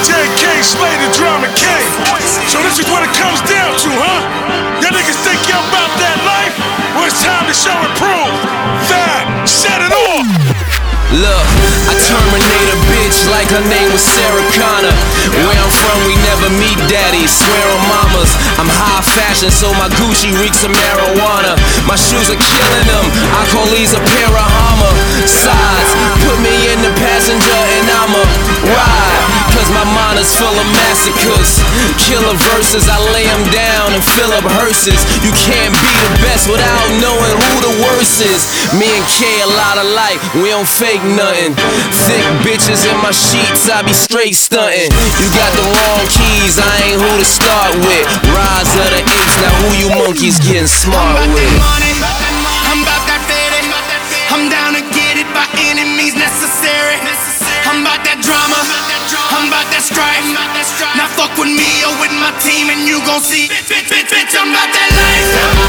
JK, Slay the Drama King. So this is what it comes down to, huh? Y'all niggas think y'all about that life? Well, it's time to show and prove. Fab, set it off. Look, I terminate a bitch like her name was Sarah Connor. Where I'm from, we never meet daddies, swear on mamas. I'm high fashion, so my Gucci reeks of marijuana. My shoes are killing them, I call these a pair of Hummer sides. Put me in the passenger and I'ma ride, cause my mind is full of massacres. Killer verses, I lay them down and fill up hearses. You can't be the best without knowing who the worst is. Me and K a lot alike, we don't fake nothing. Thick bitches in my sheets, I be straight stunting. You got the wrong keys, I ain't who to start with. Rise of the apes, now who you monkeys getting smart I'm with? about that money, I'm about that fitty. I'm down to get it by any means necessary. I'm about that drama, I'm about that strife. Now fuck with me or with my team and you gon' see. Bitch, I'm about that life.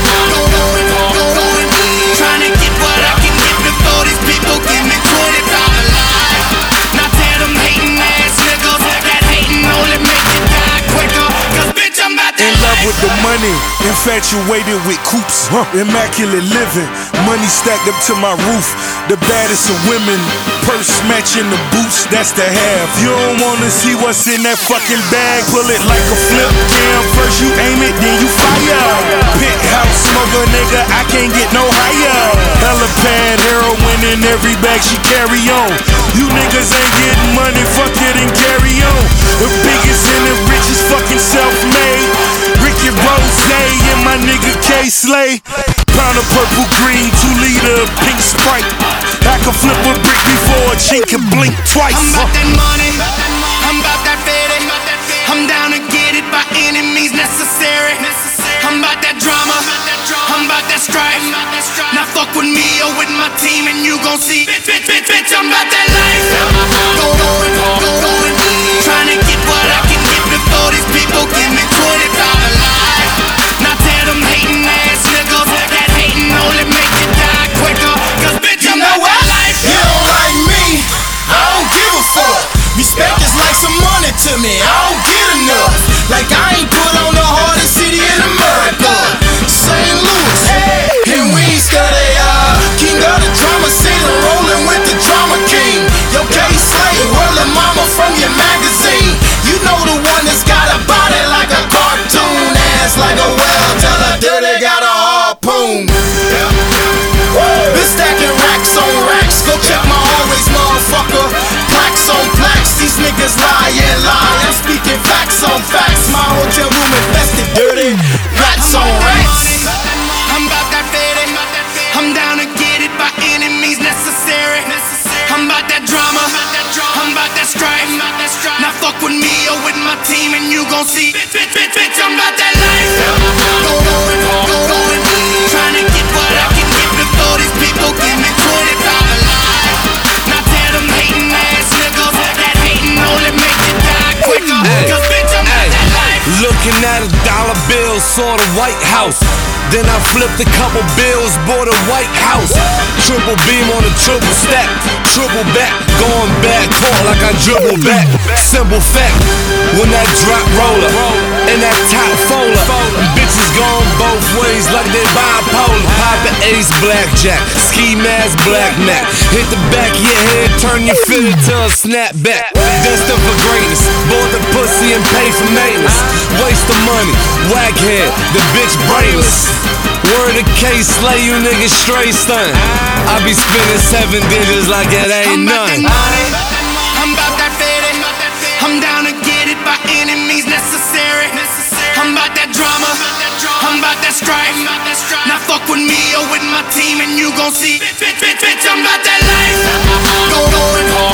Trying to get what I can get before these people give me 25 alive. Now tell them hating ass niggas that hating only make you die quicker. Cause bitch, I'm about that In love life. with the money, infatuated with coops, immaculate living, money stacked up to my roof. The baddest of women, purse matching the boots, that's the half. You don't wanna see what's in that fucking bag, pull it like a flip cam. First you aim it, then you fire. Penthouse smoker, nigga, I can't get no higher. Helipad, heroin in every bag she carry on. You niggas ain't getting money, fuck it and carry on. The biggest and the richest fucking self-made. Ricky Rose and my nigga K Slay. Pound of purple green, 2 liter pink Sprite. I can flip a brick before a chink can blink twice. I'm about that money, I'm about that fitty. I'm down to get it by any means necessary. I'm about that drama, I'm about that strife. Now fuck with me or with my team and you gon' see. Bitch, I'm about that life. Trying to get what I can get before these people give me 25 alive. Now tell them hating ass niggas that hating only make you die quicker. Cause bitch, I'm about that life. You don't like me, I don't give a fuck. Respect is like some money to me, I don't get enough. Like I ain't put on the hardest city in America, St. Louis. And we ain't study, king of the drama scene, rolling with the drama king. Yo, K Slay, whirling mama from your magazine. You know the one that's got a body like a cartoon, ass like a whale, tell her dirty got a harpoon. Been stacking racks on racks, go check my always motherfucker. Plaques on plaques, these niggas lie and lie. I'm speaking facts on facts. My hotel room infested, dirty rats on rats. I'm about that fitty. I'm down to get it by any means necessary. I'm about that drama, I'm about that strife. Now fuck with me or with my team and you gon' see. Bitch, I'm about that life. Trying to get what I can get before these people give me 25 alive. Now tell them hating ass niggas that hating only make you die quicker. Cause bitch, I'm about that life. Looking at a dollar bill, saw the White House. Then I flipped a couple bills, bought a White House. Triple beam on a triple stack, triple back, going back, talk like I dribble back. Simple fact, when that drop roller and that top folder, bitches going both ways like they bipolar. Poppin' ace blackjack, ski mask black Mac. Hit the back of your head, turn your fitted to a snapback. Destined for greatness, bought the pussy and paid for maintenance. Waste of money, whack head, the bitch brainless. Word of K Slay, you niggas straight stun. I be spending 7 digits like it ain't I'm about that none. money, I'm about that fitty. I'm down to get it by any means necessary. I'm about that drama, I'm about that strife. Now fuck with me or with my team and you gon' see. Bitch, I'm about that life.